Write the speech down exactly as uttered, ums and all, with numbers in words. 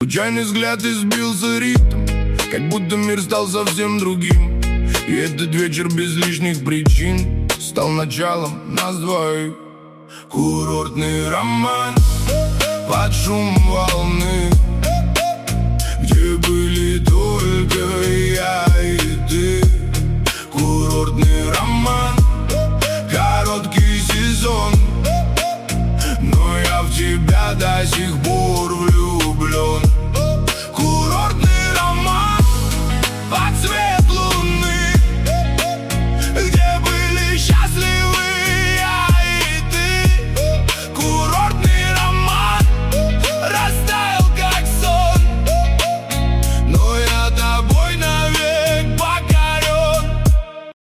Случайный взгляд и сбился ритм, как будто мир стал совсем другим. И этот вечер без лишних причин стал началом нас двоих. Курортный роман под шум волны,